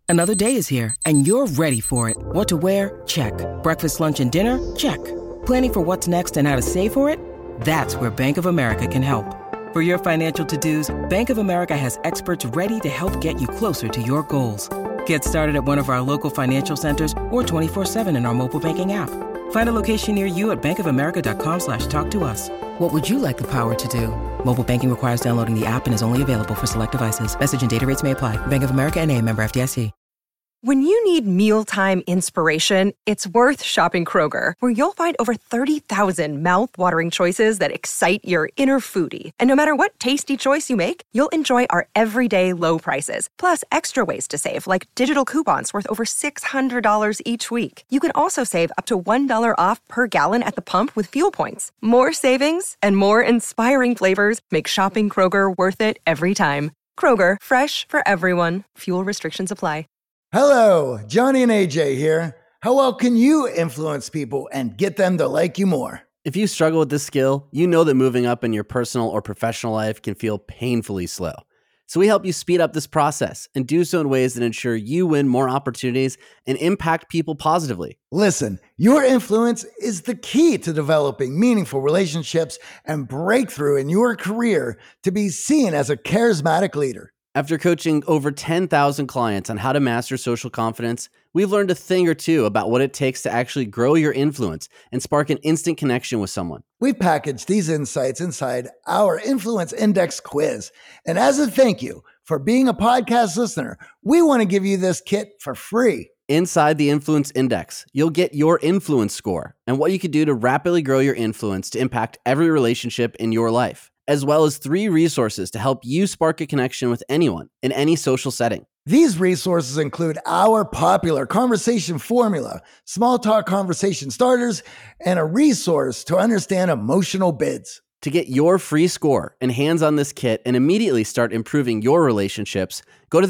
Another day is here, and you're ready for it. What to wear? Check. Breakfast, lunch, and dinner? Check. Planning for what's next and how to save for it? That's where Bank of America can help. For your financial to-dos, Bank of America has experts ready to help get you closer to your goals. Get started at one of our local financial centers or 24/7 in our mobile banking app. Find a location near you at bankofamerica.com/talktous. What would you like the power to do? Mobile banking requires downloading the app and is only available for select devices. Message and data rates may apply. Bank of America N.A., member FDIC. When you need mealtime inspiration, it's worth shopping Kroger, where you'll find over 30,000 mouth-watering choices that excite your inner foodie. And no matter what tasty choice you make, you'll enjoy our everyday low prices, plus extra ways to save, like digital coupons worth over $600 each week. You can also save up to $1 off per gallon at the pump with fuel points. More savings and more inspiring flavors make shopping Kroger worth it every time. Kroger, fresh for everyone. Fuel restrictions apply. Hello, Johnny and AJ here. How well can you influence people and get them to like you more? If you struggle with this skill, you know that moving up in your personal or professional life can feel painfully slow. So we help you speed up this process and do so in ways that ensure you win more opportunities and impact people positively. Listen, your influence is the key to developing meaningful relationships and breakthrough in your career to be seen as a charismatic leader. After coaching over 10,000 clients on how to master social confidence, we've learned a thing or two about what it takes to actually grow your influence and spark an instant connection with someone. We've packaged these insights inside our Influence Index quiz. And as a thank you for being a podcast listener, we want to give you this kit for free. Inside the Influence Index, you'll get your influence score and what you can do to rapidly grow your influence to impact every relationship in your life, as well as 3 resources to help you spark a connection with anyone in any social setting. These resources include our popular conversation formula, small talk conversation starters, and a resource to understand emotional bids. To get your free score and hands on this kit and immediately start improving your relationships, go to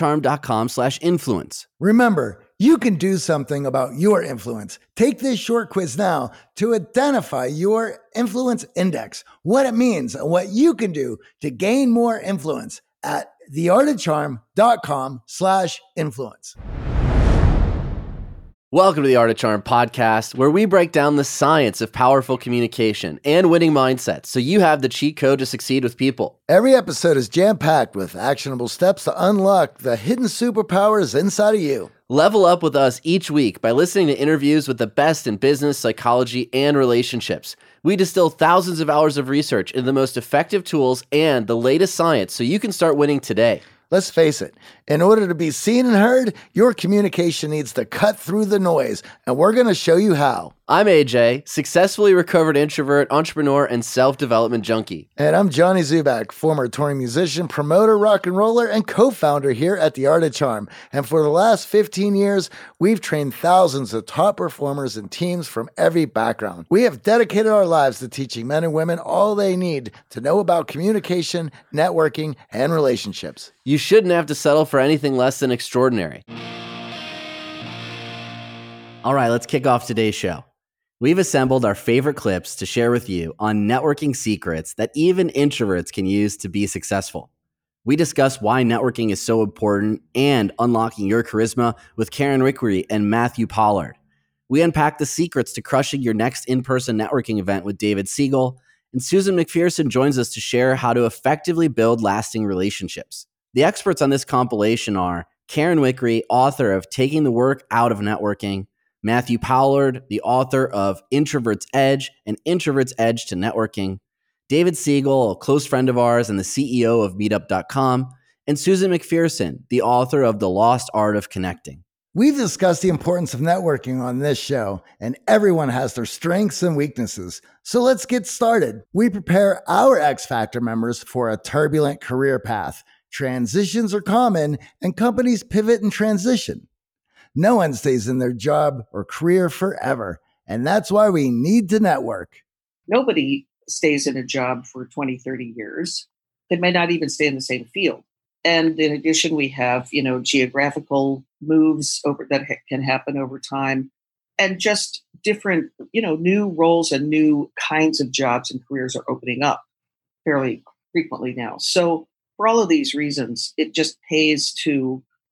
theartofcharm.com/influence. Remember, you can do something about your influence. Take this short quiz now to identify your influence index, what it means, and what you can do to gain more influence at theartofcharm.com/influence. Welcome to the Art of Charm podcast, where we break down the science of powerful communication and winning mindsets so you have the cheat code to succeed with people. Every episode is jam-packed with actionable steps to unlock the hidden superpowers inside of you. Level up with us each week by listening to interviews with the best in business, psychology, and relationships. We distill thousands of hours of research into the most effective tools and the latest science so you can start winning today. Let's face it, in order to be seen and heard, your communication needs to cut through the noise, and we're going to show you how. I'm AJ, successfully recovered introvert, entrepreneur, and self-development junkie. And I'm Johnny Zubak, former touring musician, promoter, rock and roller, and co-founder here at The Art of Charm. And for the last 15 years, we've trained thousands of top performers and teams from every background. We have dedicated our lives to teaching men and women all they need to know about communication, networking, and relationships. You shouldn't have to settle for anything less than extraordinary. All right, let's kick off today's show. We've assembled our favorite clips to share with you on networking secrets that even introverts can use to be successful. We discuss why networking is so important and unlocking your charisma with Karen Wickery and Matthew Pollard. We unpack the secrets to crushing your next in-person networking event with David Siegel, and Susan McPherson joins us to share how to effectively build lasting relationships. The experts on this compilation are Karen Wickery, author of Taking the Work Out of Networking, Matthew Pollard, the author of Introvert's Edge and Introvert's Edge to Networking, David Siegel, a close friend of ours and the CEO of Meetup.com, and Susan McPherson, the author of The Lost Art of Connecting. We've discussed the importance of networking on this show, and everyone has their strengths and weaknesses. So let's get started. We prepare our X Factor members for a turbulent career path. Transitions are common, and companies pivot and transition. No one stays in their job or career forever, and that's why we need to network. Nobody stays in a job for 20, 30 years. They may not even stay in the same field. And in addition, we have, geographical moves that can happen over time, and just different, new roles and new kinds of jobs and careers are opening up fairly frequently now. So for all of these reasons, it just pays to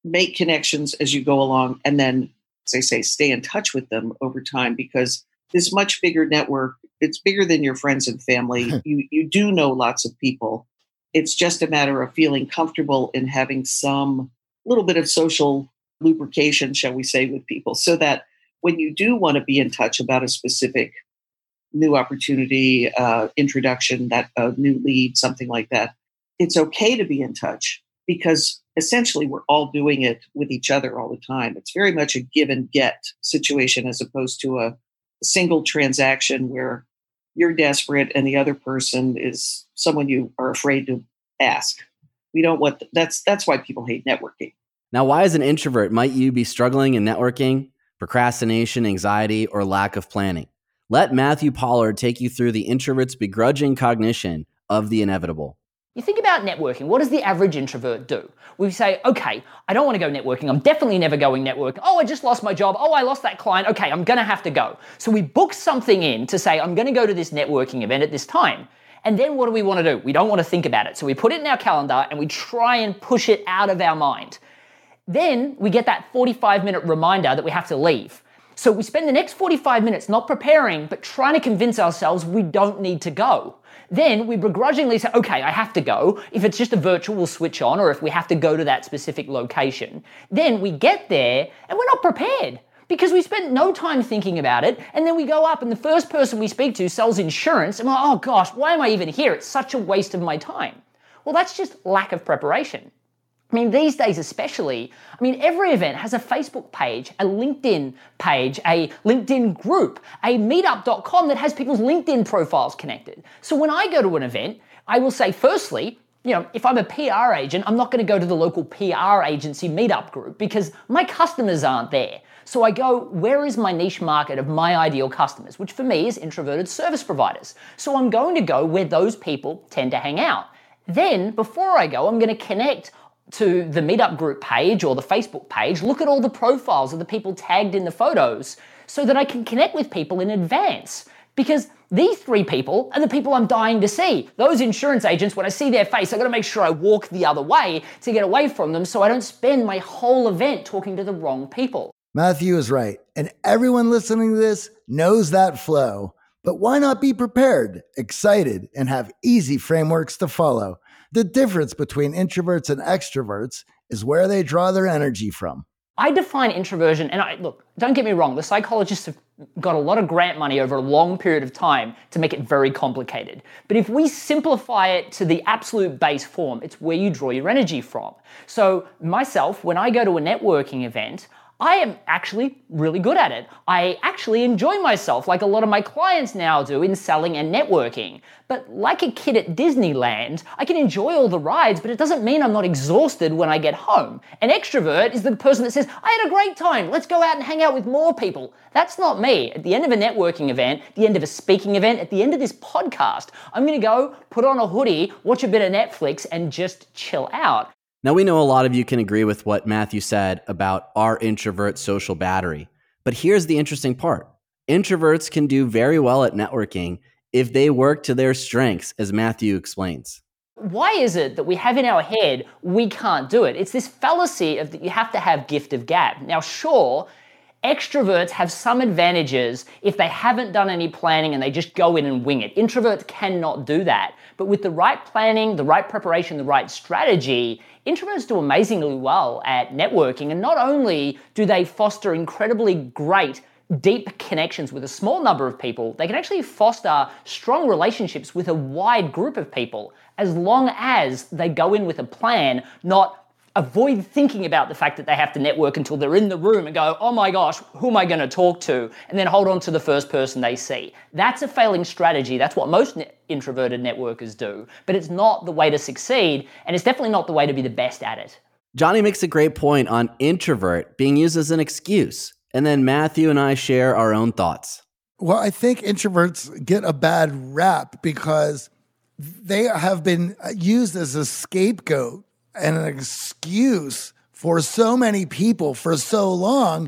make connections as you go along, and then, as I say, stay in touch with them over time, because this much bigger network, it's bigger than your friends and family. You do know lots of people. It's just a matter of feeling comfortable in having some little bit of social lubrication, shall we say, with people, so that when you do want to be in touch about a specific new opportunity, introduction, that new lead, something like that, it's okay to be in touch, because essentially we're all doing it with each other all the time. It's very much a give and get situation, as opposed to a single transaction where you're desperate and the other person is someone you are afraid to ask. We don't want that's why people hate networking. Now, why as an introvert might you be struggling in networking, procrastination, anxiety, or lack of planning? Let Matthew Pollard take you through the introvert's begrudging cognition of the inevitable. You think about networking. What does the average introvert do? We say, okay, I don't want to go networking. I'm definitely never going networking. Oh, I just lost my job. Oh, I lost that client. Okay, I'm going to have to go. So we book something in to say, I'm going to go to this networking event at this time. And then what do we want to do? We don't want to think about it. So we put it in our calendar and we try and push it out of our mind. Then we get that 45-minute reminder that we have to leave. So we spend the next 45 minutes not preparing, but trying to convince ourselves we don't need to go. Then we begrudgingly say, okay, I have to go. If it's just a virtual, we'll switch on, or if we have to go to that specific location. Then we get there and we're not prepared because we spent no time thinking about it. And then we go up and the first person we speak to sells insurance. And we're like, oh gosh, why am I even here? It's such a waste of my time. Well, that's just lack of preparation. I mean, these days especially, every event has a Facebook page, a LinkedIn page, a LinkedIn group, a meetup.com that has people's LinkedIn profiles connected. So when I go to an event, I will say, firstly, if I'm a PR agent, I'm not going to go to the local PR agency meetup group because my customers aren't there. So I go, where is my niche market of my ideal customers, which for me is introverted service providers. So I'm going to go where those people tend to hang out. Then, before I go, I'm going to connect to the meetup group page or the Facebook page, look at all the profiles of the people tagged in the photos so that I can connect with people in advance. Because these three people are the people I'm dying to see. Those insurance agents, when I see their face, I've got to make sure I walk the other way to get away from them so I don't spend my whole event talking to the wrong people. Matthew is right. And everyone listening to this knows that flow. But why not be prepared, excited, and have easy frameworks to follow? The difference between introverts and extroverts is where they draw their energy from. I define introversion, and look, don't get me wrong, the psychologists have got a lot of grant money over a long period of time to make it very complicated. But if we simplify it to the absolute base form, it's where you draw your energy from. So myself, when I go to a networking event, I am actually really good at it. I actually enjoy myself like a lot of my clients now do in selling and networking. But like a kid at Disneyland, I can enjoy all the rides, but it doesn't mean I'm not exhausted when I get home. An extrovert is the person that says, I had a great time, let's go out and hang out with more people. That's not me. At the end of a networking event, at the end of a speaking event, at the end of this podcast, I'm gonna go put on a hoodie, watch a bit of Netflix, and just chill out. Now, we know a lot of you can agree with what Matthew said about our introvert social battery. But here's the interesting part. Introverts can do very well at networking if they work to their strengths, as Matthew explains. Why is it that we have in our head we can't do it? It's this fallacy of that you have to have gift of gab. Now, sure, extroverts have some advantages if they haven't done any planning and they just go in and wing it. Introverts cannot do that. But with the right planning, the right preparation, the right strategy, introverts do amazingly well at networking. And not only do they foster incredibly great, deep connections with a small number of people, they can actually foster strong relationships with a wide group of people as long as they go in with a plan, not avoid thinking about the fact that they have to network until they're in the room and go, oh my gosh, who am I going to talk to? And then hold on to the first person they see. That's a failing strategy. That's what most introverted networkers do. But it's not the way to succeed, and it's definitely not the way to be the best at it. Johnny makes a great point on introvert being used as an excuse. And then Matthew and I share our own thoughts. Well, I think introverts get a bad rap because they have been used as a scapegoat and an excuse for so many people for so long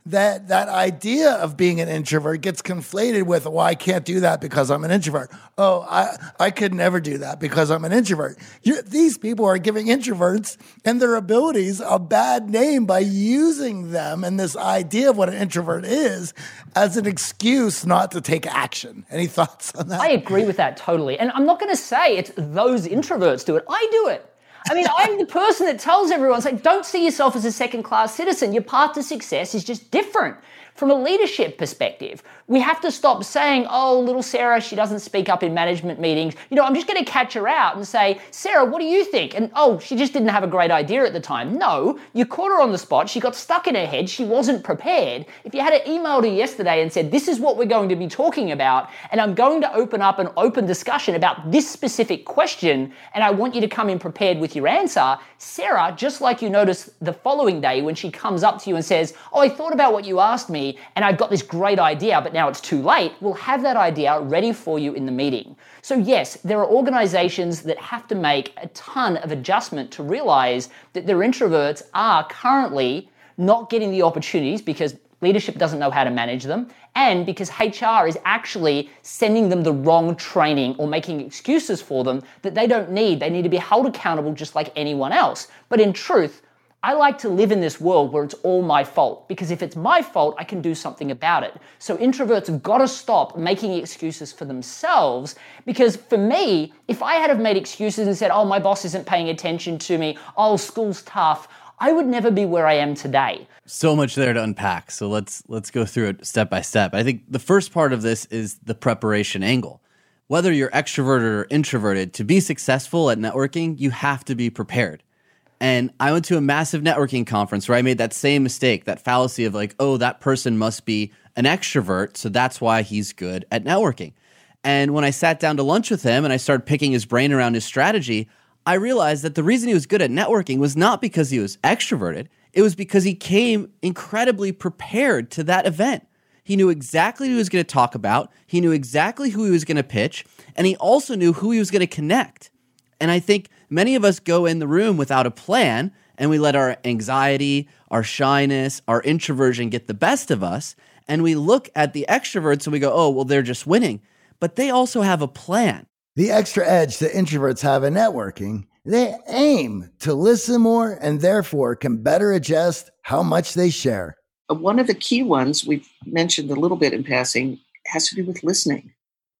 that idea of being an introvert gets conflated with, well, I can't do that because I'm an introvert. Oh, I could never do that because I'm an introvert. These people are giving introverts and their abilities a bad name by using them and this idea of what an introvert is as an excuse not to take action. Any thoughts on that? I agree with that totally. And I'm not going to say it's those introverts do it. I do it. I mean, I'm the person that tells everyone, like, don't see yourself as a second-class citizen. Your path to success is just different. From a leadership perspective, we have to stop saying, oh, little Sarah, she doesn't speak up in management meetings. I'm just going to catch her out and say, Sarah, what do you think? And, oh, she just didn't have a great idea at the time. No, you caught her on the spot. She got stuck in her head. She wasn't prepared. If you had emailed her yesterday and said, this is what we're going to be talking about, and I'm going to open up an open discussion about this specific question, and I want you to come in prepared with your answer, Sarah, just like you notice the following day when she comes up to you and says, oh, I thought about what you asked me, and I've got this great idea, but now it's too late, we'll have that idea ready for you in the meeting. So yes, there are organizations that have to make a ton of adjustment to realize that their introverts are currently not getting the opportunities because leadership doesn't know how to manage them, and because HR is actually sending them the wrong training or making excuses for them that they don't need. They need to be held accountable just like anyone else. But in truth, I like to live in this world where it's all my fault, because if it's my fault, I can do something about it. So introverts have got to stop making excuses for themselves, because for me, if I had have made excuses and said, oh, my boss isn't paying attention to me, oh, school's tough, I would never be where I am today. So much there to unpack. So let's go through it step by step. I think the first part of this is the preparation angle. Whether you're extroverted or introverted, to be successful at networking, you have to be prepared. And I went to a massive networking conference where I made that same mistake, that fallacy of like, oh, that person must be an extrovert, so that's why he's good at networking. And when I sat down to lunch with him and I started picking his brain around his strategy, I realized that the reason he was good at networking was not because he was extroverted. It was because he came incredibly prepared to that event. He knew exactly who he was going to talk about. He knew exactly who he was going to pitch. And he also knew who he was going to connect. And I think many of us go in the room without a plan, and we let our anxiety, our shyness, our introversion get the best of us. And we look at the extroverts and we go, oh, well, they're just winning. But they also have a plan. The extra edge that introverts have in networking, they aim to listen more and therefore can better adjust how much they share. One of the key ones we've mentioned a little bit in passing has to do with listening.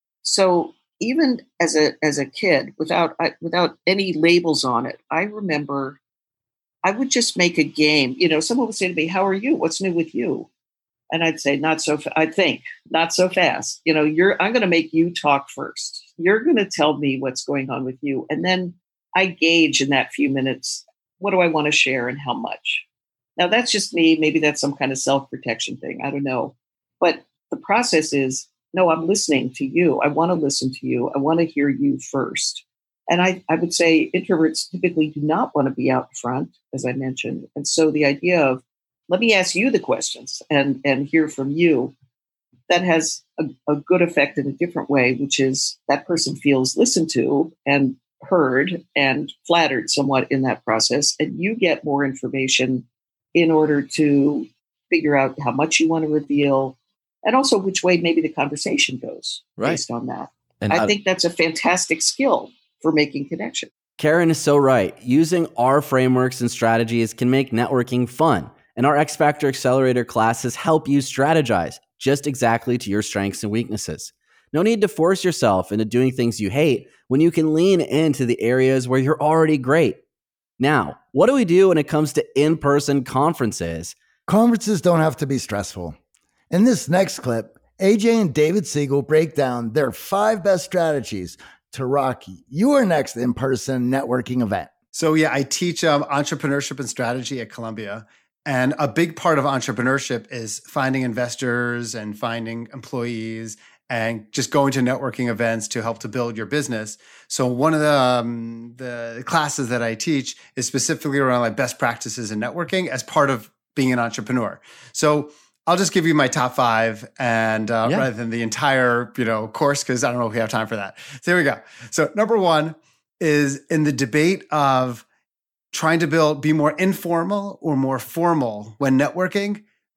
So even as a kid, without any labels on it, I remember I would just make a game. Someone would say to me, "How are you? What's new with you?" And I'd say, "Not so." I'd think, "Not so fast." I'm going to make you talk first. You're going to tell me what's going on with you, and then I gauge in that few minutes, what do I want to share and how much. Now that's just me. Maybe that's some kind of self-protection thing. I don't know, but the process is, no, I'm listening to you. I want to listen to you. I want to hear you first. And I would say introverts typically do not want to be out front, as I mentioned. And so the idea of, let me ask you the questions and hear from you, that has a good effect in a different way, which is that person feels listened to and heard and flattered somewhat in that process. And you get more information in order to figure out how much you want to reveal, and also which way maybe the conversation goes based on that. And I think that's a fantastic skill for making connection. Karen is so right. Using our frameworks and strategies can make networking fun. And our X Factor Accelerator classes help you strategize just exactly to your strengths and weaknesses. No need to force yourself into doing things you hate when you can lean into the areas where you're already great. Now, what do we do when it comes to in-person conferences? Conferences don't have to be stressful. In this next clip, AJ and David Siegel break down their 5 best strategies to rock your next in-person networking event. So yeah, I teach entrepreneurship and strategy at Columbia. And a big part of entrepreneurship is finding investors and finding employees and just going to networking events to help to build your business. So one of the classes that I teach is specifically around like best practices in networking as part of being an entrepreneur. So I'll just give you my top 5 and rather than the entire course, because I don't know if we have time for that. So here we go. So number 1 is in the debate of trying to be more informal or more formal when networking.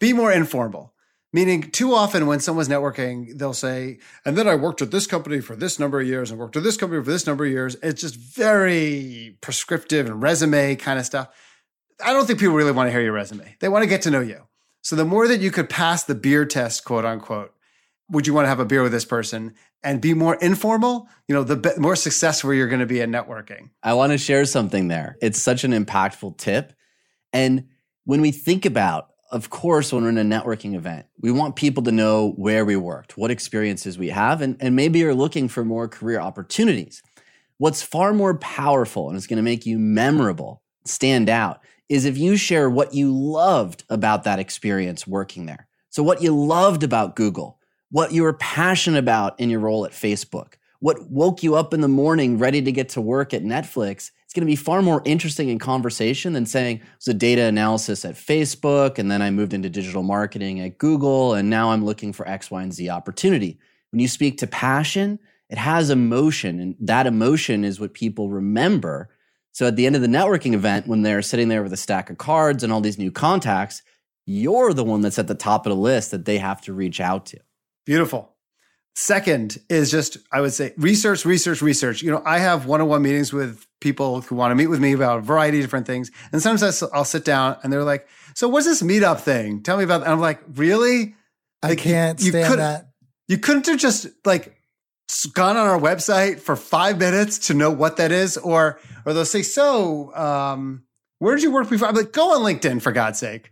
be more informal. Meaning too often when someone's networking, they'll say, and then I worked at this company for this number of years and worked at this company for this number of years. It's just very prescriptive and resume kind of stuff. I don't think people really want to hear your resume. They want to get to know you. So the more that you could pass the beer test, quote unquote, would you want to have a beer with this person and be more informal, the more successful you're going to be at networking. I want to share something there. It's such an impactful tip. And when we think about, of course, when we're in a networking event, we want people to know where we worked, what experiences we have, and maybe you're looking for more career opportunities. What's far more powerful and is going to make you memorable, stand out, is if you share what you loved about that experience working there. So what you loved about Google, what you were passionate about in your role at Facebook, what woke you up in the morning ready to get to work at Netflix. It's going to be far more interesting in conversation than saying it was a data analysis at Facebook, and then I moved into digital marketing at Google, and now I'm looking for X, Y, and Z opportunity. When you speak to passion, it has emotion, and that emotion is what people remember. So at the end of the networking event, when they're sitting there with a stack of cards and all these new contacts, you're the one that's at the top of the list that they have to reach out to. Beautiful. Second is just, I would say, research. I have one-on-one meetings with people who want to meet with me about a variety of different things. And sometimes I'll sit down and they're like, so what's this meetup thing? Tell me about that. And I'm like, really? I can't stand that. You couldn't have just gone on our website for 5 minutes to know what that is? Or they'll say, where did you work before? I'm like, go on LinkedIn, for God's sake.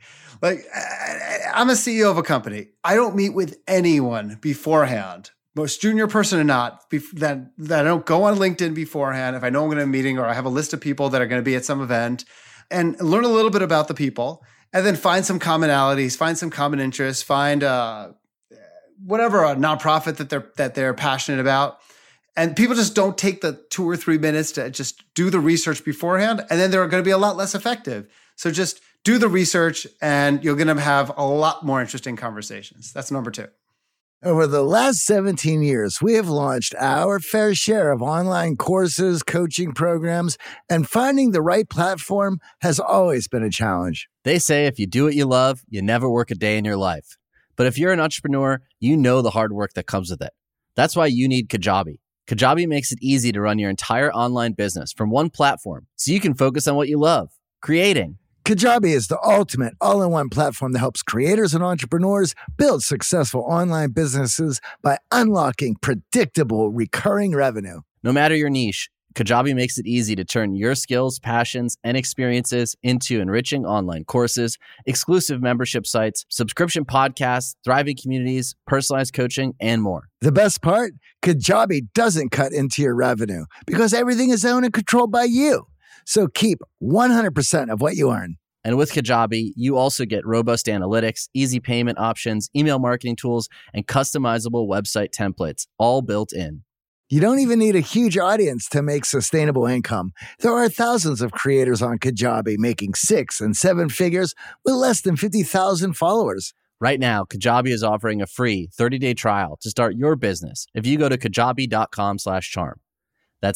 I'm a CEO of a company. I don't meet with anyone beforehand, most junior person or not, that I don't go on LinkedIn beforehand if I know I'm going to have a meeting or I have a list of people that are going to be at some event, and learn a little bit about the people, and then find some commonalities, find some common interests, find whatever, a nonprofit that they're passionate about. And people just don't take the 2 or 3 minutes to just do the research beforehand, and then they're going to be a lot less effective. So just do the research and you're going to have a lot more interesting conversations. That's number 2. Over the last 17 years, we have launched our fair share of online courses, coaching programs, and finding the right platform has always been a challenge. They say if you do what you love, you never work a day in your life. But if you're an entrepreneur, you know the hard work that comes with it. That's why you need Kajabi. Kajabi makes it easy to run your entire online business from one platform so you can focus on what you love, creating. Kajabi is the ultimate all-in-one platform that helps creators and entrepreneurs build successful online businesses by unlocking predictable recurring revenue. No matter your niche, Kajabi makes it easy to turn your skills, passions, and experiences into enriching online courses, exclusive membership sites, subscription podcasts, thriving communities, personalized coaching, and more. The best part? Kajabi doesn't cut into your revenue because everything is owned and controlled by you. So keep 100% of what you earn. And with Kajabi, you also get robust analytics, easy payment options, email marketing tools, and customizable website templates, all built in. You don't even need a huge audience to make sustainable income. There are thousands of creators on Kajabi making 6 and 7 figures with less than 50,000 followers. Right now, Kajabi is offering a free 30-day trial to start your business if you go to kajabi.com/charm. That's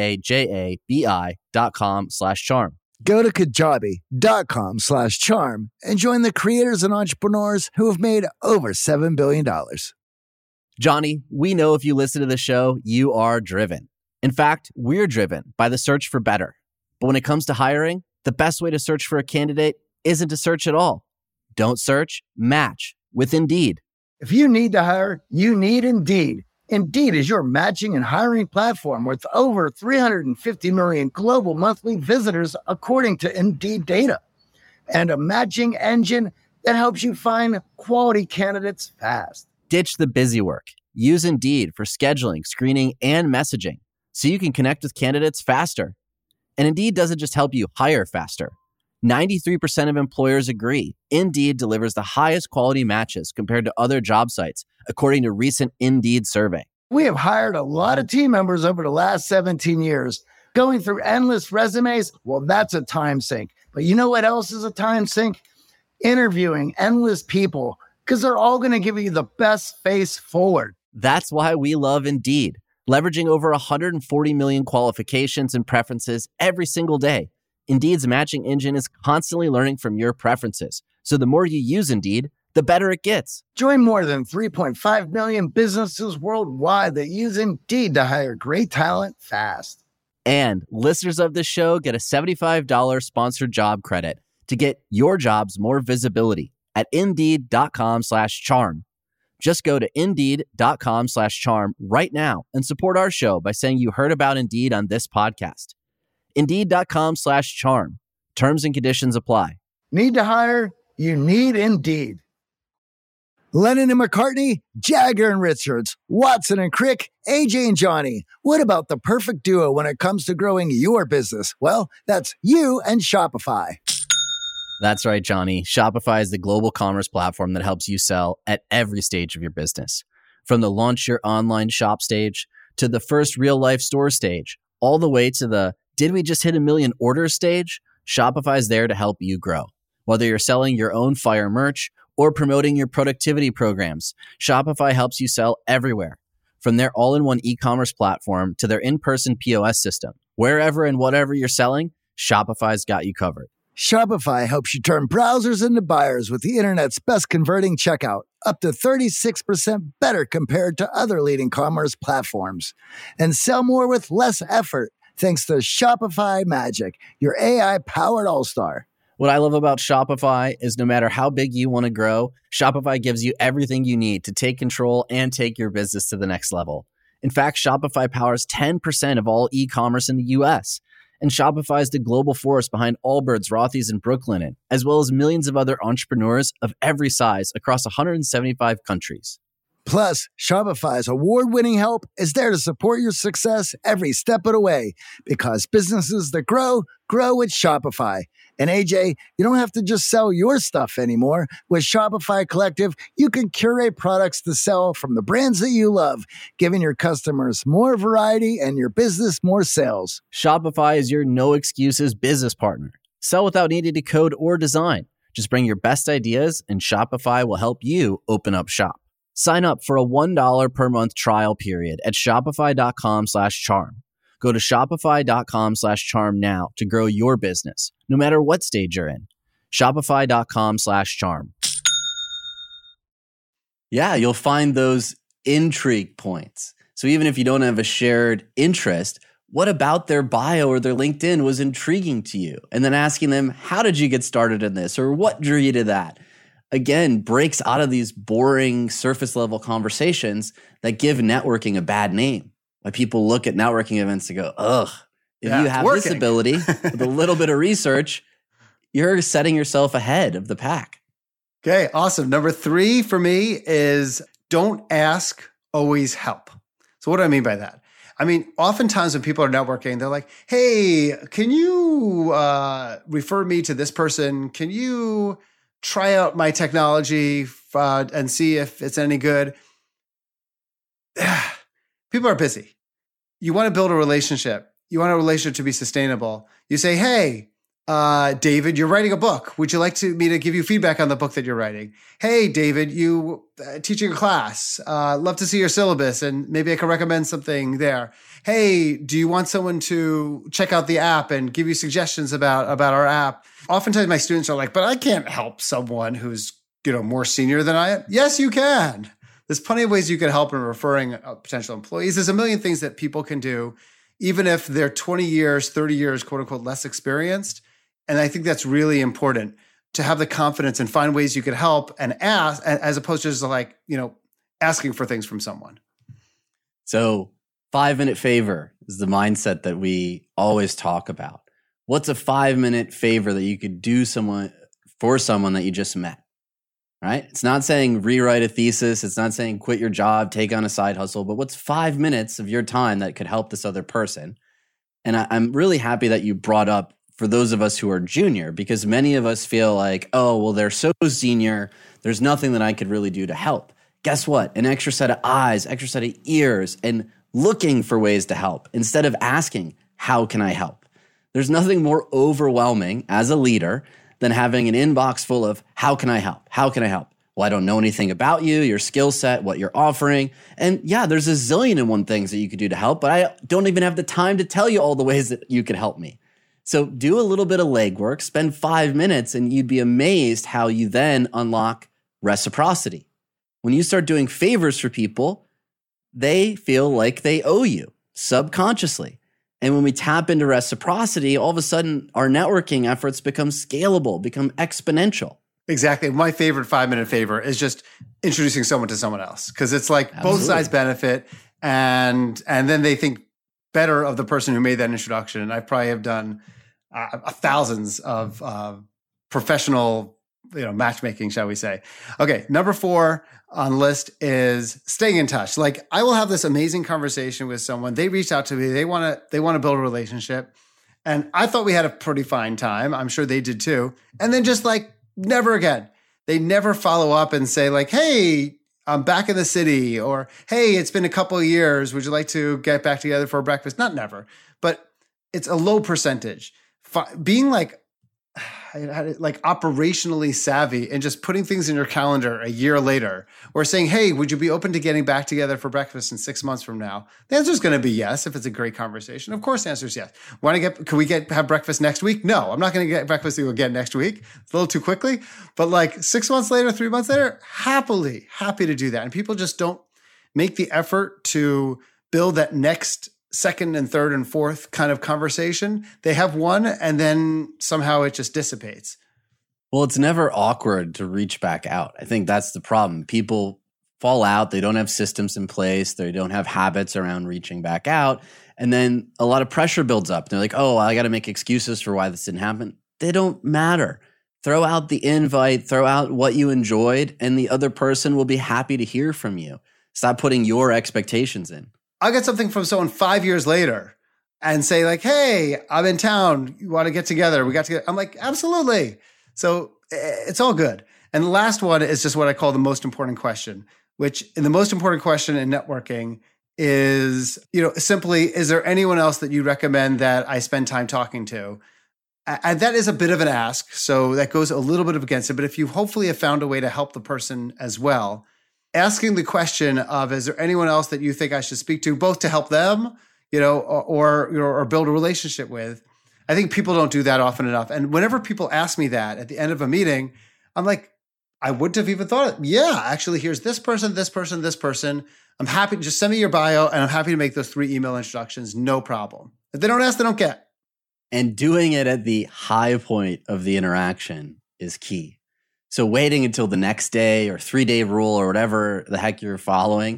KAJABI.com/charm. Go to kajabi.com/charm and join the creators and entrepreneurs who have made over $7 billion. Johnny, we know if you listen to the show, you are driven. In fact, we're driven by the search for better. But when it comes to hiring, the best way to search for a candidate isn't to search at all. Don't search, match with Indeed. If you need to hire, you need Indeed. Indeed is your matching and hiring platform with over 350 million global monthly visitors, according to Indeed data, and a matching engine that helps you find quality candidates fast. Ditch the busy work. Use Indeed for scheduling, screening, and messaging so you can connect with candidates faster. And Indeed doesn't just help you hire faster. 93% of employers agree Indeed delivers the highest quality matches compared to other job sites, according to a recent Indeed survey. We have hired a lot of team members over the last 17 years. Going through endless resumes, well, that's a time sink. But you know what else is a time sink? Interviewing endless people, because they're all going to give you the best face forward. That's why we love Indeed, leveraging over 140 million qualifications and preferences every single day. Indeed's matching engine is constantly learning from your preferences. So the more you use Indeed, the better it gets. Join more than 3.5 million businesses worldwide that use Indeed to hire great talent fast. And listeners of this show get a $75 sponsored job credit to get your jobs more visibility at Indeed.com/charm. Just go to Indeed.com/charm right now and support our show by saying you heard about Indeed on this podcast. Indeed.com/charm. Terms and conditions apply. Need to hire? You need Indeed. Lennon and McCartney, Jagger and Richards, Watson and Crick, AJ and Johnny. What about the perfect duo when it comes to growing your business? Well, that's you and Shopify. That's right, Johnny. Shopify is the global commerce platform that helps you sell at every stage of your business. From the launch your online shop stage to the first real life store stage, all the way to the did we just hit 1 million orders stage? Shopify is there to help you grow. Whether you're selling your own fire merch or promoting your productivity programs, Shopify helps you sell everywhere. From their all-in-one e-commerce platform to their in-person POS system, wherever and whatever you're selling, Shopify's got you covered. Shopify helps you turn browsers into buyers with the internet's best converting checkout, up to 36% better compared to other leading commerce platforms. And sell more with less effort thanks to Shopify Magic, your AI-powered all-star. What I love about Shopify is no matter how big you want to grow, Shopify gives you everything you need to take control and take your business to the next level. In fact, Shopify powers 10% of all e-commerce in the U.S., and Shopify is the global force behind Allbirds, Rothy's, and Brooklinen, as well as millions of other entrepreneurs of every size across 175 countries. Plus, Shopify's award-winning help is there to support your success every step of the way, because businesses that grow with Shopify. And AJ, you don't have to just sell your stuff anymore. With Shopify Collective, you can curate products to sell from the brands that you love, giving your customers more variety and your business more sales. Shopify is your no excuses business partner. Sell without needing to code or design. Just bring your best ideas and Shopify will help you open up shop. Sign up for a $1 per month trial period at shopify.com/charm. Go to shopify.com/charm now to grow your business, no matter what stage you're in. Shopify.com/charm. Yeah, you'll find those intrigue points. So even if you don't have a shared interest, what about their bio or their LinkedIn was intriguing to you? And then asking them, how did you get started in this? Or what drew you to that? Again, breaks out of these boring surface level conversations that give networking a bad name. Why people look at networking events and go, ugh, if you have this ability with a little bit of research, you're setting yourself ahead of the pack. Okay, awesome. Number 3 for me is don't ask, always help. So what do I mean by that? I mean, oftentimes when people are networking, they're like, hey, can you refer me to this person? Can you try out my technology and see if it's any good? People are busy. You want to build a relationship. You want a relationship to be sustainable. You say, hey, David, you're writing a book. Would you like me to give you feedback on the book that you're writing? Hey, David, you teaching a class. Love to see your syllabus and maybe I can recommend something there. Hey, do you want someone to check out the app and give you suggestions about our app? Oftentimes my students are like, but I can't help someone who's more senior than I am. Yes, you can. There's plenty of ways you can help in referring potential employees. There's a million things that people can do, even if they're 20 years, 30 years, quote unquote, less experienced. And I think that's really important to have the confidence and find ways you could help and ask, as opposed to just asking for things from someone. So 5-minute favor is the mindset that we always talk about. What's a 5-minute favor that you could do for someone that you just met? Right? It's not saying rewrite a thesis. It's not saying quit your job, take on a side hustle, but what's 5 minutes of your time that could help this other person? And I'm really happy that you brought up for those of us who are junior, because many of us feel like, oh, well, they're so senior. There's nothing that I could really do to help. Guess what? An extra set of eyes, extra set of ears, and looking for ways to help instead of asking, how can I help? There's nothing more overwhelming as a leader than having an inbox full of, how can I help? How can I help? Well, I don't know anything about you, your skill set, what you're offering. And yeah, there's a zillion and one things that you could do to help, but I don't even have the time to tell you all the ways that you could help me. So do a little bit of legwork, spend 5 minutes, and you'd be amazed how you then unlock reciprocity. When you start doing favors for people, they feel like they owe you subconsciously. And when we tap into reciprocity, all of a sudden our networking efforts become scalable, become exponential. Exactly. My favorite 5-minute favor is just introducing someone to someone else, because it's like both sides benefit, and then they think better of the person who made that introduction. And I probably have done thousands of professional, matchmaking, shall we say. Okay, number 4 on the list is staying in touch. Like, I will have this amazing conversation with someone. They reached out to me. They want to build a relationship. And I thought we had a pretty fine time. I'm sure they did too. And then just like never again. They never follow up and say like, hey, I'm back in the city, or hey, it's been a couple of years. Would you like to get back together for breakfast? Not never, but it's a low percentage. Being like operationally savvy and just putting things in your calendar a year later, or saying, hey, would you be open to getting back together for breakfast in 6 months from now? The answer is going to be yes if it's a great conversation. Of course, the answer is yes. Can we have breakfast next week? No, I'm not going to get breakfast with you again next week. It's a little too quickly. But like 6 months later, 3 months later, happy to do that. And people just don't make the effort to build that next second and third and fourth kind of conversation. They have one and then somehow it just dissipates. Well, it's never awkward to reach back out. I think that's the problem. People fall out. They don't have systems in place. They don't have habits around reaching back out. And then a lot of pressure builds up. They're like, oh, I got to make excuses for why this didn't happen. They don't matter. Throw out the invite, throw out what you enjoyed, and the other person will be happy to hear from you. Stop putting your expectations in. I'll get something from someone 5 years later and say like, hey, I'm in town. You want to get together? We got together. I'm like, absolutely. So it's all good. And the last one is just what I call the most important question, which in the most important question in networking is, simply, is there anyone else that you recommend that I spend time talking to? And that is a bit of an ask. So that goes a little bit against it. But if you hopefully have found a way to help the person as well, asking the question of, is there anyone else that you think I should speak to, both to help them, or build a relationship with? I think people don't do that often enough. And whenever people ask me that at the end of a meeting, I'm like, I wouldn't have even thought it. Yeah, actually, here's this person, this person, this person. I'm happy to just send me your bio, and I'm happy to make those 3 email introductions. No problem. If they don't ask, they don't get. And doing it at the high point of the interaction is key. So waiting until the next day or 3-day rule or whatever the heck you're following,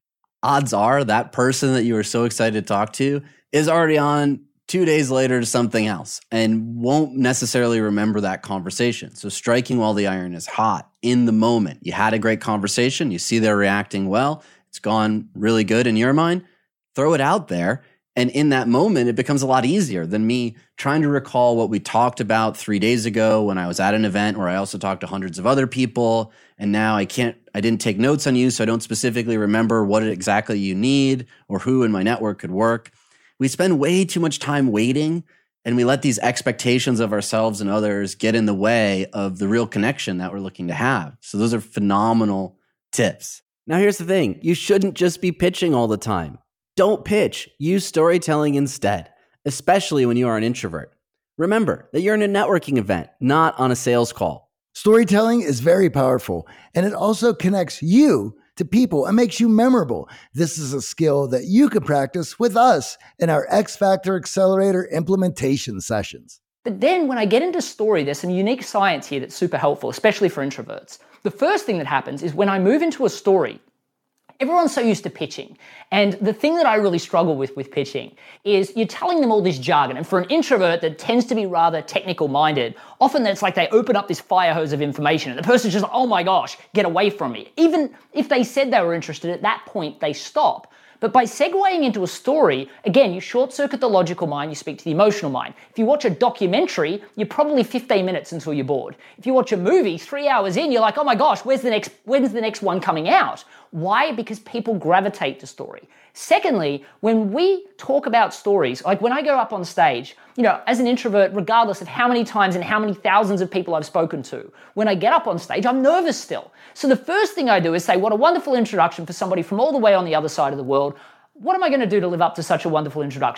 odds are that person that you were so excited to talk to is already on 2 days later to something else and won't necessarily remember that conversation. So striking while the iron is hot in the moment. You had a great conversation. You see they're reacting well. It's gone really good in your mind. Throw it out there. And in that moment, it becomes a lot easier than me trying to recall what we talked about 3 days ago when I was at an event where I also talked to hundreds of other people. And now I didn't take notes on you, so I don't specifically remember what exactly you need or who in my network could work. We spend way too much time waiting, and we let these expectations of ourselves and others get in the way of the real connection that we're looking to have. So those are phenomenal tips. Now, here's the thing. You shouldn't just be pitching all the time. Don't pitch. Use storytelling instead, especially when you are an introvert. Remember that you're in a networking event, not on a sales call. Storytelling is very powerful, and it also connects you to people and makes you memorable. This is a skill that you can practice with us in our X Factor Accelerator implementation sessions. But then when I get into story, there's some unique science here that's super helpful, especially for introverts. The first thing that happens is when I move into a story, everyone's so used to pitching. And the thing that I really struggle with pitching is you're telling them all this jargon. And for an introvert that tends to be rather technical minded, often it's like they open up this fire hose of information and the person's just like, oh my gosh, get away from me. Even if they said they were interested, at that point they stop. But by segueing into a story, again, you short circuit the logical mind, you speak to the emotional mind. If you watch a documentary, you're probably 15 minutes until you're bored. If you watch a movie, 3 hours in, you're like, oh my gosh, when's the next one coming out? Why? Because people gravitate to story. Secondly, when we talk about stories, like when I go up on stage, as an introvert, regardless of how many times and how many thousands of people I've spoken to, when I get up on stage, I'm nervous still. So the first thing I do is say, what a wonderful introduction for somebody from all the way on the other side of the world. What am I going to do to live up to such a wonderful introduction?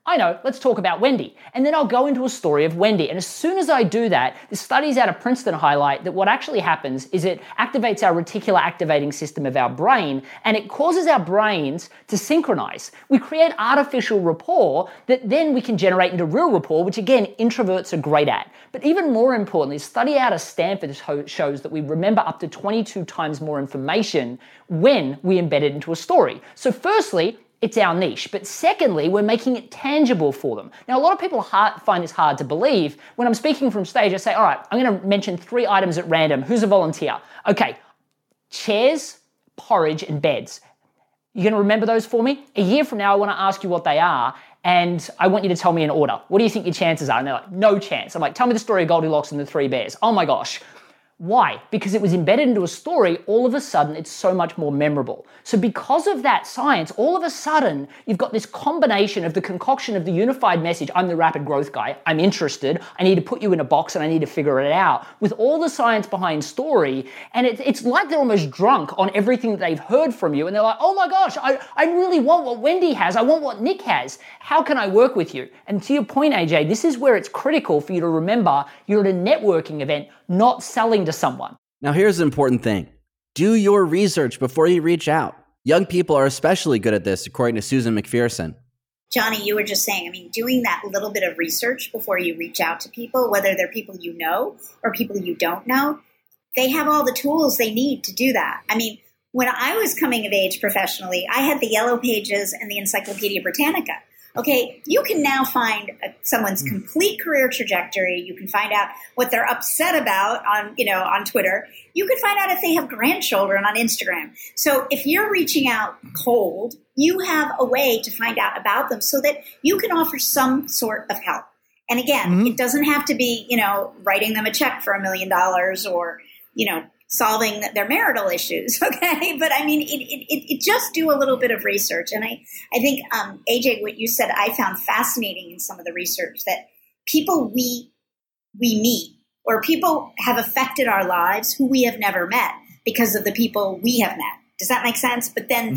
I know, let's talk about Wendy. And then I'll go into a story of Wendy. And as soon as I do that, the studies out of Princeton highlight that what actually happens is it activates our reticular activating system of our brain, and it causes our brains to synchronize. We create artificial rapport that then we can generate into real rapport, which again, introverts are great at. But even more importantly, a study out of Stanford shows that we remember up to 22 times more information when we embed it into a story. So firstly, it's our niche. But secondly, we're making it tangible for them. Now, a lot of people find this hard to believe. When I'm speaking from stage, I say, all right, I'm going to mention 3 items at random. Who's a volunteer? Okay, chairs, porridge, and beds. You're going to remember those for me? A year from now, I want to ask you what they are, and I want you to tell me in order. What do you think your chances are? And they're like, no chance. I'm like, tell me the story of Goldilocks and the 3 bears. Oh my gosh. Why? Because it was embedded into a story, all of a sudden it's so much more memorable. So because of that science, all of a sudden you've got this combination of the concoction of the unified message, I'm the rapid growth guy, I'm interested, I need to put you in a box and I need to figure it out, with all the science behind story, and it's like they're almost drunk on everything that they've heard from you, and they're like, oh my gosh, I really want what Wendy has, I want what Nick has, how can I work with you? And to your point, AJ, this is where it's critical for you to remember you're at a networking event, not selling to someone. Now, here's the important thing. Do your research before you reach out. Young people are especially good at this, according to Susan McPherson. Johnny, you were just saying, doing that little bit of research before you reach out to people, whether they're people you know or people you don't know, they have all the tools they need to do that. When I was coming of age professionally, I had the Yellow Pages and the Encyclopedia Britannica. Okay, you can now find someone's complete career trajectory. You can find out what they're upset about on Twitter. You can find out if they have grandchildren on Instagram. So if you're reaching out cold, you have a way to find out about them so that you can offer some sort of help. And again, it doesn't have to be, writing them a check for $1 million or, solving their marital issues, okay? But it just do a little bit of research. And I think, AJ, what you said, I found fascinating in some of the research that people we meet or people have affected our lives who we have never met because of the people we have met. Does that make sense? But then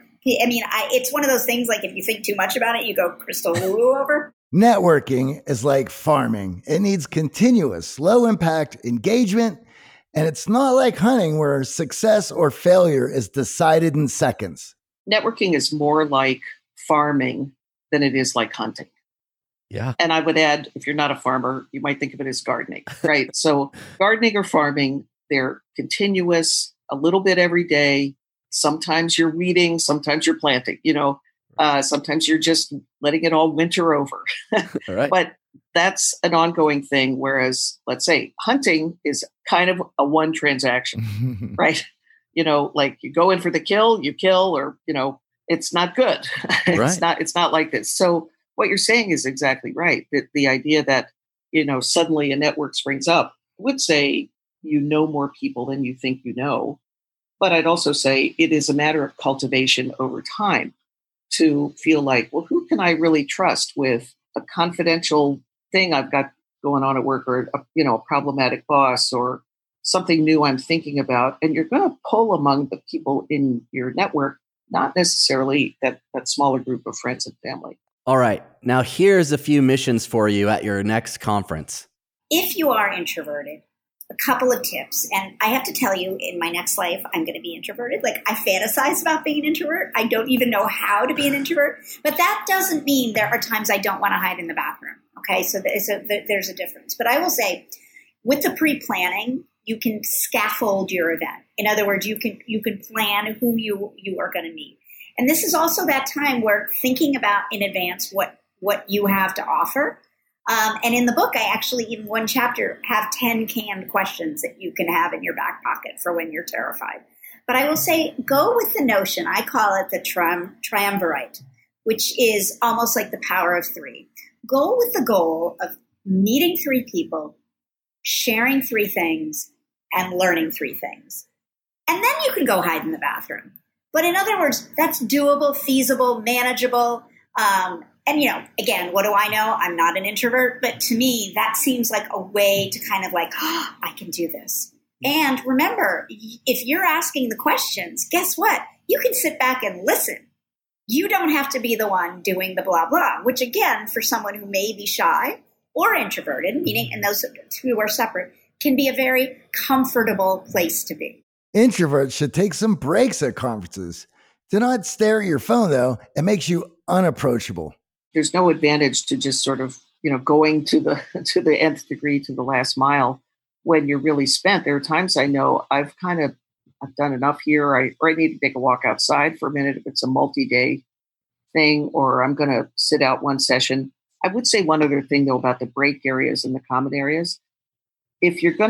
it's one of those things, like if you think too much about it, you go crystal woo over. Networking is like farming. It needs continuous, low impact engagement. And it's not like hunting where success or failure is decided in seconds. Networking is more like farming than it is like hunting. Yeah. And I would add, if you're not a farmer, you might think of it as gardening, right? So gardening or farming, they're continuous, a little bit every day. Sometimes you're weeding, sometimes you're planting, sometimes you're just letting it all winter over. All right. But that's an ongoing thing. Whereas, let's say hunting is kind of a one transaction, right? Like you go in for the kill, you kill, or, it's not good. Right. It's not like this. So what you're saying is exactly right. The idea that, suddenly a network springs up, I would say you know more people than you think you know. But I'd also say it is a matter of cultivation over time to feel like, well, who can I really trust with a confidential thing I've got going on at work, or a problematic boss, or something new I'm thinking about. And you're going to pull among the people in your network, not necessarily that smaller group of friends and family. All right. Now here's a few missions for you at your next conference. If you are introverted, a couple of tips. And I have to tell you, in my next life, I'm going to be introverted. Like, I fantasize about being an introvert. I don't even know how to be an introvert. But that doesn't mean there are times I don't want to hide in the bathroom. Okay, so there's a difference. But I will say, with the pre-planning, you can scaffold your event. In other words, you can plan who you are going to meet. And this is also that time where thinking about in advance what you have to offer. And in the book, I actually, in one chapter, have 10 canned questions that you can have in your back pocket for when you're terrified. But I will say, go with the notion, I call it the triumvirate, which is almost like the power of 3. Go with the goal of meeting 3 people, sharing 3 things, and learning 3 things. And then you can go hide in the bathroom. But in other words, that's doable, feasible, manageable. And, again, what do I know? I'm not an introvert, but to me, that seems like a way to kind of like, I can do this. And remember, if you're asking the questions, guess what? You can sit back and listen. You don't have to be the one doing the blah, blah, which again, for someone who may be shy or introverted, meaning, and those two are separate, can be a very comfortable place to be. Introverts should take some breaks at conferences. Do not stare at your phone, though. It makes you unapproachable. There's no advantage to just sort of, going to the nth degree, to the last mile when you're really spent. There are times I know I've done enough here. I need to take a walk outside for a minute if it's a multi-day thing, or I'm going to sit out one session. I would say one other thing, though, about the break areas and the common areas. If your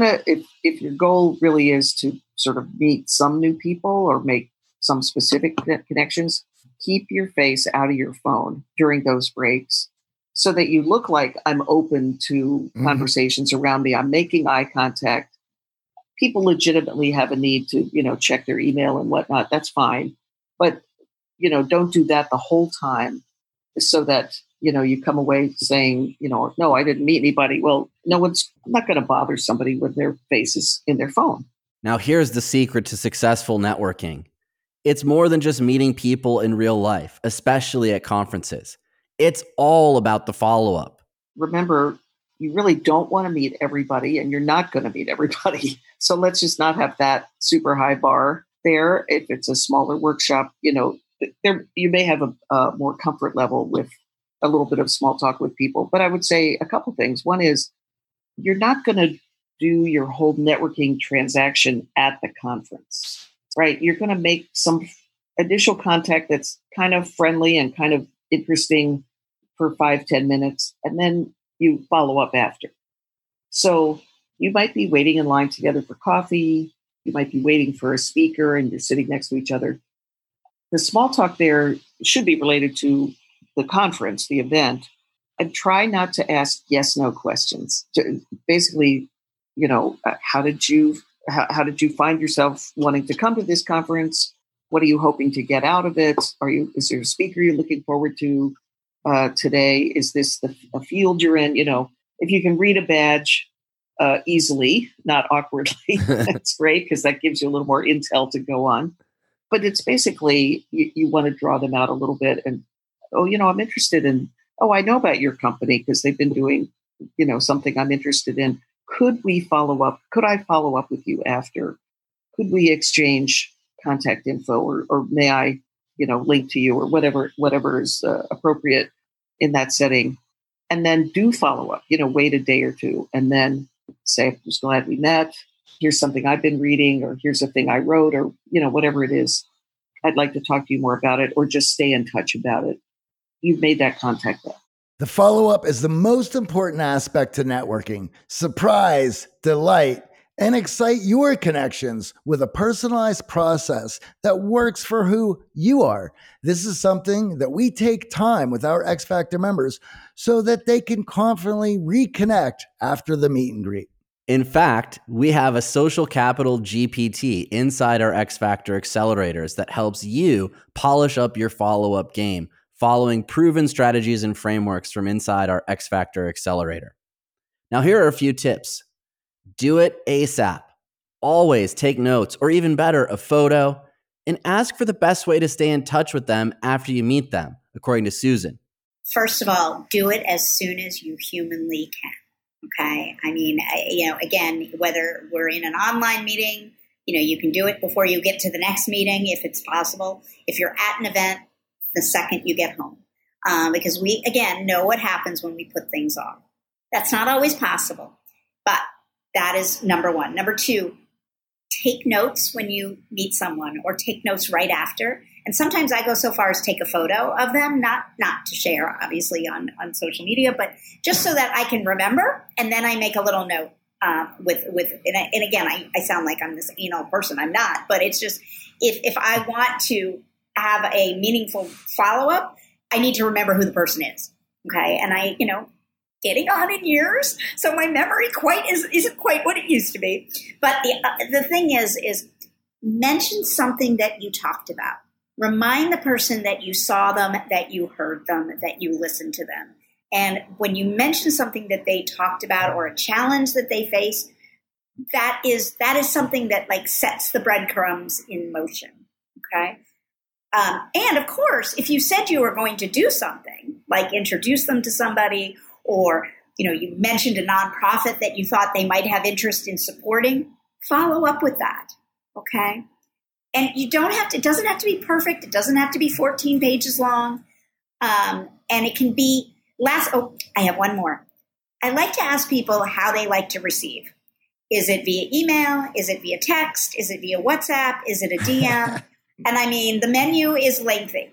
goal really is to sort of meet some new people or make some specific connections, keep your face out of your phone during those breaks so that you look like I'm open to conversations around me. I'm making eye contact. People legitimately have a need to, check their email and whatnot. That's fine. But, don't do that the whole time so that, you come away saying, no, I didn't meet anybody. Well, I'm not going to bother somebody with their faces in their phone. Now, here's the secret to successful networking. It's more than just meeting people in real life, especially at conferences. It's all about the follow-up. Remember, you really don't want to meet everybody, and you're not going to meet everybody. So let's just not have that super high bar there. If it's a smaller workshop, you may have a more comfort level with a little bit of small talk with people. But I would say a couple things. One is you're not going to do your whole networking transaction at the conference, right? You're going to make some initial contact that's kind of friendly and kind of interesting for 5-10 minutes, and then you follow up after. So you might be waiting in line together for coffee. You might be waiting for a speaker and you're sitting next to each other. The small talk there should be related to the conference, the event, and try not to ask yes/no questions. Basically, how did you find yourself wanting to come to this conference? What are you hoping to get out of it? Is there a speaker you're looking forward to today? Is this a field you're in? If you can read a badge easily, not awkwardly, that's great because that gives you a little more intel to go on. But it's basically you want to draw them out a little bit and, I'm interested in, I know about your company because they've been doing, something I'm interested in. Could we follow up? Could I follow up with you after? Could we exchange contact info or may I, link to you or whatever is appropriate in that setting? And then do follow up, wait a day or two and then say, I'm just glad we met. Here's something I've been reading or here's a thing I wrote or, whatever it is. I'd like to talk to you more about it or just stay in touch about it. You've made that contact there. The follow-up is the most important aspect to networking. Surprise, delight, and excite your connections with a personalized process that works for who you are. This is something that we take time with our X Factor members so that they can confidently reconnect after the meet and greet. In fact, we have a social capital GPT inside our X Factor accelerators that helps you polish up your follow-up game, following proven strategies and frameworks from inside our X Factor accelerator. Now, here are a few tips. Do it ASAP. Always take notes, or even better, a photo, and ask for the best way to stay in touch with them after you meet them, according to Susan. First of all, do it as soon as you humanly can. Okay. I mean, again, whether we're in an online meeting, you can do it before you get to the next meeting if it's possible. If you're at an event, the second you get home, because we, again, know what happens when we put things off. That's not always possible, but that is number one. Number two, take notes when you meet someone or take notes right after. And sometimes I go so far as take a photo of them, not to share, obviously, on social media, but just so that I can remember. And then I make a little note and again, I sound like I'm this anal person. I'm not, but it's just, if I want to have a meaningful follow-up, I need to remember who the person is. Okay. And I, getting on in years, so my memory isn't quite what it used to be. But the thing is mention something that you talked about. Remind the person that you saw them, that you heard them, that you listened to them. And when you mention something that they talked about or a challenge that they face, that is something that sets the breadcrumbs in motion. Okay. And of course, if you said you were going to do something, like introduce them to somebody, or you mentioned a nonprofit that you thought they might have interest in supporting, follow up with that, okay? And it doesn't have to be perfect. It doesn't have to be 14 pages long. And it can be I have one more. I like to ask people how they like to receive. Is it via email? Is it via text? Is it via WhatsApp? Is it a DM? And I mean, the menu is lengthy.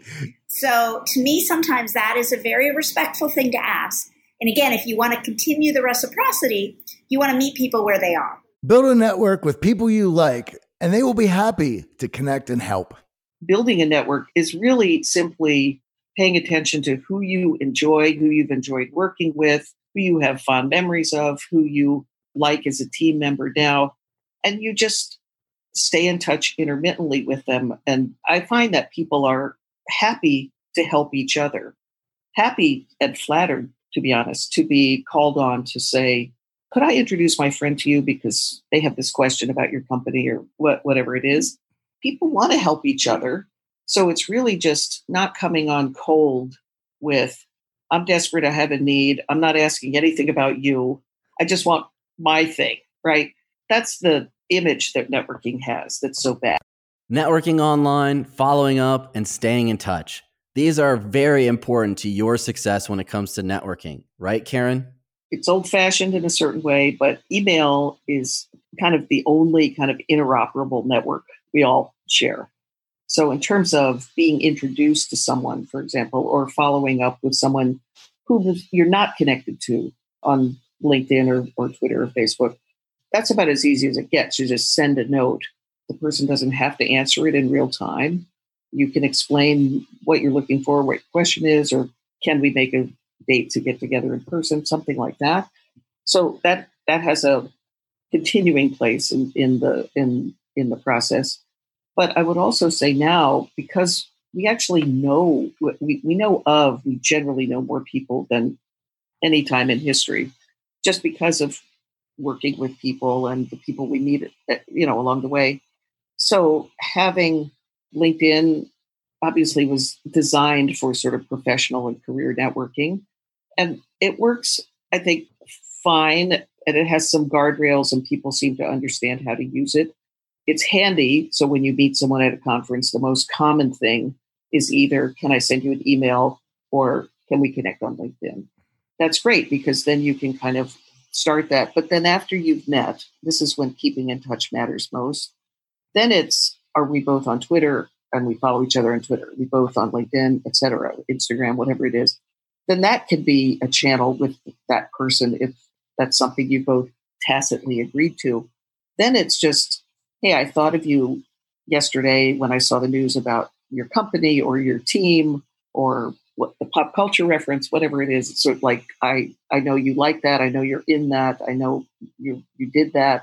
So to me, sometimes that is a very respectful thing to ask. And again, if you want to continue the reciprocity, you want to meet people where they are. Build a network with people you like, and they will be happy to connect and help. Building a network is really simply paying attention to who you enjoy, who you've enjoyed working with, who you have fond memories of, who you like as a team member now, and you just stay in touch intermittently with them. And I find that people are happy to help each other, happy and flattered, to be honest, to be called on to say, could I introduce my friend to you because they have this question about your company or whatever it is. People want to help each other. So it's really just not coming on cold with, I'm desperate, I have a need, I'm not asking anything about you, I just want my thing, right? That's the image that networking has that's so bad. Networking online, following up, and staying in touch. These are very important to your success when it comes to networking, right, Karen? It's old-fashioned in a certain way, but email is kind of the only kind of interoperable network we all share. So in terms of being introduced to someone, for example, or following up with someone who you're not connected to on LinkedIn or Twitter or Facebook, that's about as easy as it gets. You just send a note. The person doesn't have to answer it in real time. You can explain what you're looking for, what your question is, or can we make a date to get together in person, something like that. So that has a continuing place in the process. But I would also say now, because we actually know we generally know more people than any time in history, just because of working with people and the people we meet, along the way. So having LinkedIn obviously was designed for sort of professional and career networking, and it works, I think, fine. And it has some guardrails, and people seem to understand how to use it. It's handy. So when you meet someone at a conference, the most common thing is either, can I send you an email, or can we connect on LinkedIn? That's great, because then you can kind of start that. But then after you've met, this is when keeping in touch matters most. Then it's, are we both on Twitter and we follow each other on Twitter? We both on LinkedIn, et cetera, Instagram, whatever it is. Then that could be a channel with that person if that's something you both tacitly agreed to. Then it's just, hey, I thought of you yesterday when I saw the news about your company or your team or what the pop culture reference, whatever it is. It's sort of like, I know you like that. I know you're in that. I know you did that.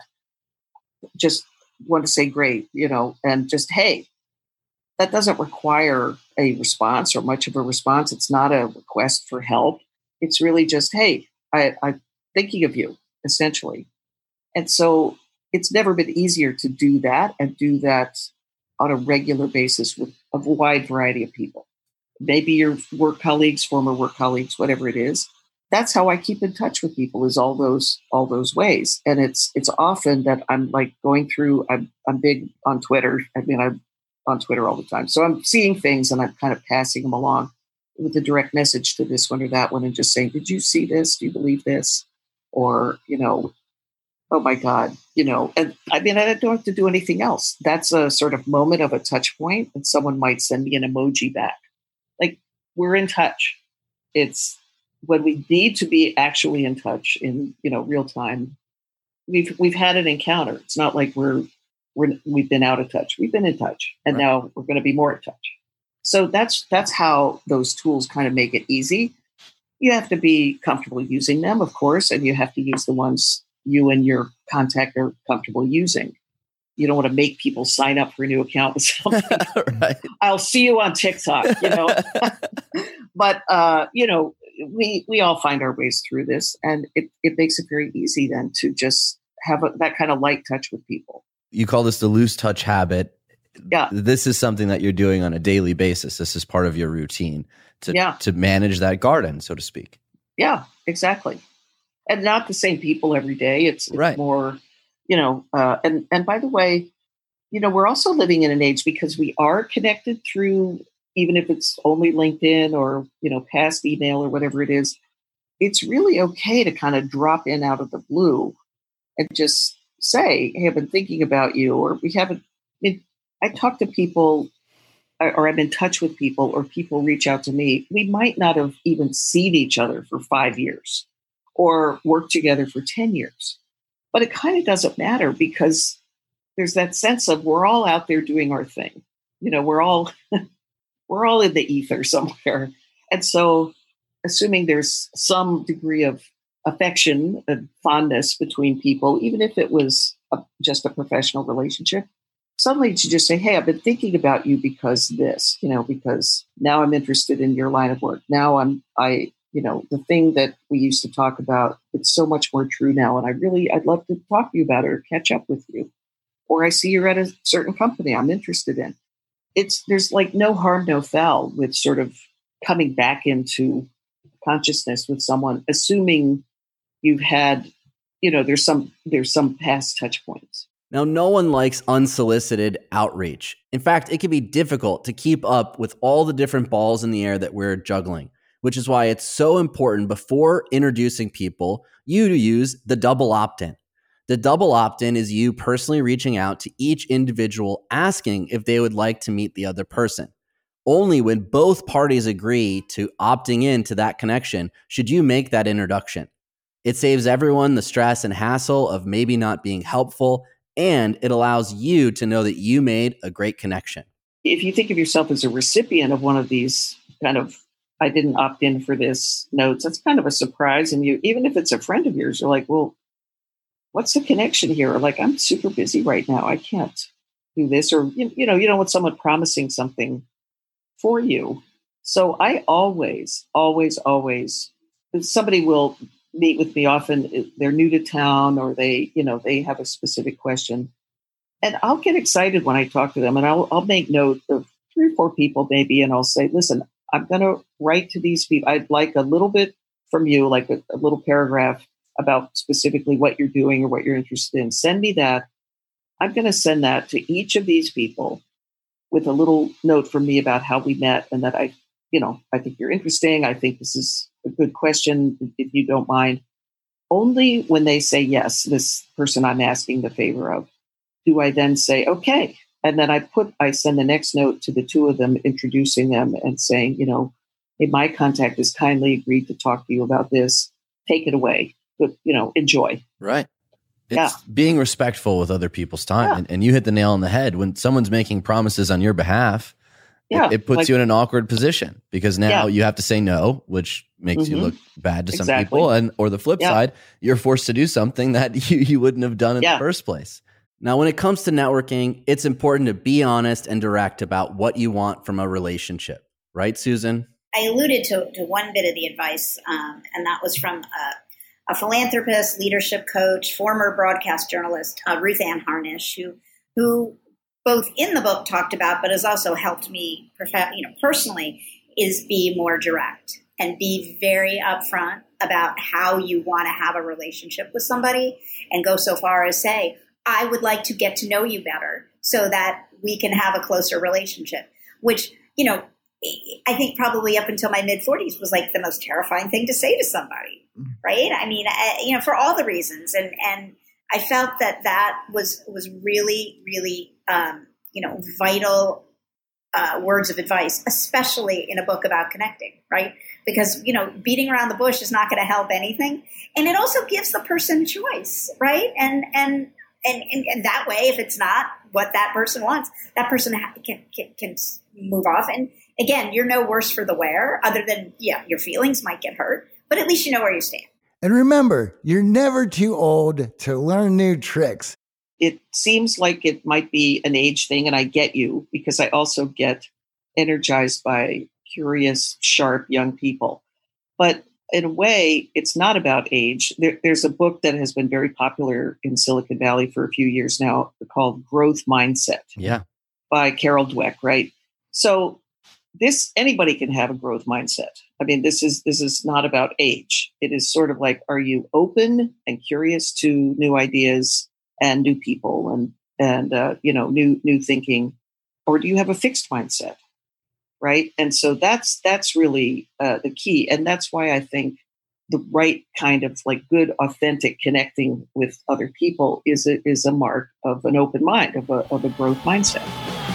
Just want to say great, and just, hey, that doesn't require a response or much of a response. It's not a request for help. It's really just, hey, I'm thinking of you, essentially. And so it's never been easier to do that and do that on a regular basis with a wide variety of people. Maybe your work colleagues, former work colleagues, whatever it is. That's how I keep in touch with people, is all those ways. And it's often that I'm like going through, I'm big on Twitter. I mean, I'm on Twitter all the time. So I'm seeing things and I'm kind of passing them along with a direct message to this one or that one and just saying, did you see this? Do you believe this? Or, oh my God, and I mean, I don't have to do anything else. That's a sort of moment of a touch point, and someone might send me an emoji back. Like, we're in touch. It's when we need to be actually in touch in, real time. We've had an encounter. It's not like we've been out of touch. We've been in touch, and now we're going to be more in touch. So that's how those tools kind of make it easy. You have to be comfortable using them, of course, and you have to use the ones you and your contact are comfortable using. You don't want to make people sign up for a new account with something. Right. I'll see you on TikTok, But, we all find our ways through this, and it makes it very easy then to just have that kind of light touch with people. You call this the loose touch habit. this is something that you're doing on a daily basis. This is part of your routine to manage that garden, so to speak. Yeah, exactly. And not the same people every day. It's right. more, and by the way, we're also living in an age because we are connected through, even if it's only LinkedIn or, past email or whatever it is, it's really okay to kind of drop in out of the blue and just say, hey, I've been thinking about you, or I talk to people or I'm in touch with people or people reach out to me. We might not have even seen each other for 5 years or worked together for 10 years, but it kind of doesn't matter because there's that sense of we're all out there doing our thing. We're all in the ether somewhere. And so assuming there's some degree of affection and fondness between people, even if it was just a professional relationship, suddenly to just say, hey, I've been thinking about you because this, because now I'm interested in your line of work. Now the thing that we used to talk about, it's so much more true now. And I'd love to talk to you about it or catch up with you. Or I see you're at a certain company I'm interested in. There's like no harm, no foul with sort of coming back into consciousness with someone, assuming you've had, there's some past touch points. Now, no one likes unsolicited outreach. In fact, it can be difficult to keep up with all the different balls in the air that we're juggling, which is why it's so important before introducing people, you to use the double opt-in. The double opt-in is you personally reaching out to each individual asking if they would like to meet the other person. Only when both parties agree to opting in to that connection should you make that introduction. It saves everyone the stress and hassle of maybe not being helpful, and it allows you to know that you made a great connection. If you think of yourself as a recipient of one of these kind of, I didn't opt in for this notes, that's kind of a surprise. And even if it's a friend of yours, you're like, well, what's the connection here? Or like, I'm super busy right now. I can't do this. Or, you don't want someone promising something for you. So I always, somebody will meet with me often. They're new to town or they have a specific question. And I'll get excited when I talk to them and I'll make note of 3 or 4 people maybe. And I'll say, listen, I'm going to write to these people. I'd like a little bit from you, like a little paragraph about specifically what you're doing or what you're interested in. Send me that. I'm going to send that to each of these people with a little note from me about how we met and that I think you're interesting. I think this is a good question, if you don't mind. Only when they say yes, this person I'm asking the favor of, do I then say, okay. And then I send the next note to the 2 of them, introducing them and saying, hey, my contact has kindly agreed to talk to you about this. Take it away. But, enjoy. Right. It's being respectful with other people's time. And you hit the nail on the head. When someone's making promises on your behalf, it puts you in an awkward position because now you have to say no, which makes you look bad to some people. Or the flip side, you're forced to do something that you wouldn't have done in the first place. Now, when it comes to networking, it's important to be honest and direct about what you want from a relationship. Right, Susan? I alluded to one bit of the advice, and that was from a philanthropist, leadership coach, former broadcast journalist, Ruth Ann Harnish, who both in the book talked about, but has also helped me personally, is be more direct and be very upfront about how you want to have a relationship with somebody and go so far as say, I would like to get to know you better so that we can have a closer relationship, which, I think probably up until my mid-40s was like the most terrifying thing to say to somebody, right? I mean, for all the reasons. And I felt that was really, really, vital words of advice, especially in a book about connecting, right? Because, beating around the bush is not going to help anything. And it also gives the person a choice, right? And that way, if it's not what that person wants, that person can move off. And again, you're no worse for the wear other than, your feelings might get hurt, but at least you know where you stand. And remember, you're never too old to learn new tricks. It seems like it might be an age thing, and I get you because I also get energized by curious, sharp young people. But in a way, it's not about age. There's a book that has been very popular in Silicon Valley for a few years now called Growth Mindset. Yeah. by Carol Dweck, right? So anybody can have a growth mindset. I mean, this is not about age. It is sort of like, are you open and curious to new ideas and new people and new thinking, or do you have a fixed mindset, right? And so that's really the key, and that's why I think the right kind of like good, authentic connecting with other people is a mark of an open mind, of a growth mindset.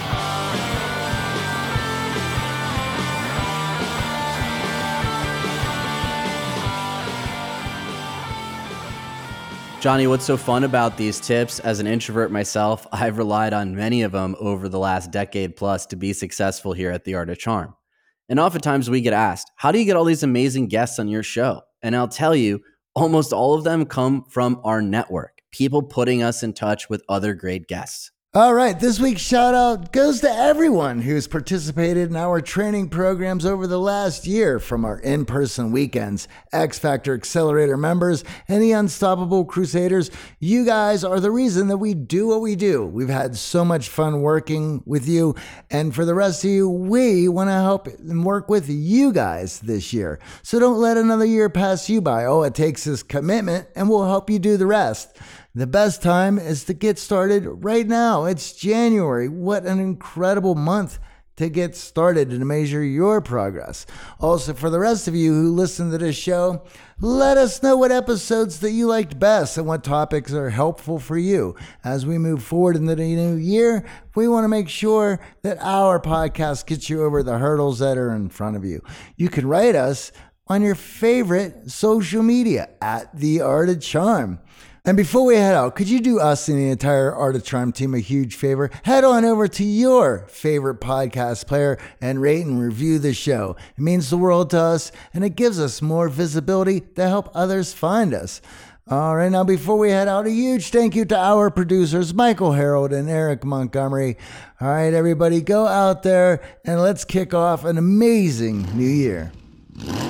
Johnny, what's so fun about these tips? As an introvert myself, I've relied on many of them over the last decade plus to be successful here at The Art of Charm. And oftentimes we get asked, how do you get all these amazing guests on your show? And I'll tell you, almost all of them come from our network, people putting us in touch with other great guests. All right, this week's shout out goes to everyone who's participated in our training programs over the last year, from our in-person weekends, X Factor Accelerator members, and the Unstoppable Crusaders. You guys are the reason that we do what we do. We've had so much fun working with you, and for the rest of you, we want to help and work with you guys this year. So don't let another year pass you by. All it takes is commitment, and we'll help you do the rest. The best time is to get started right now. It's January. What an incredible month to get started and to measure your progress. Also, for the rest of you who listen to this show, let us know what episodes that you liked best and what topics are helpful for you. As we move forward into the new year, we want to make sure that our podcast gets you over the hurdles that are in front of you. You can write us on your favorite social media at The Art of Charm. And before we head out, could you do us and the entire Art of Charm team a huge favor? Head on over to your favorite podcast player and rate and review the show. It means the world to us, and it gives us more visibility to help others find us. All right, now before we head out, a huge thank you to our producers, Michael Harold and Eric Montgomery. All right, everybody, go out there and let's kick off an amazing new year.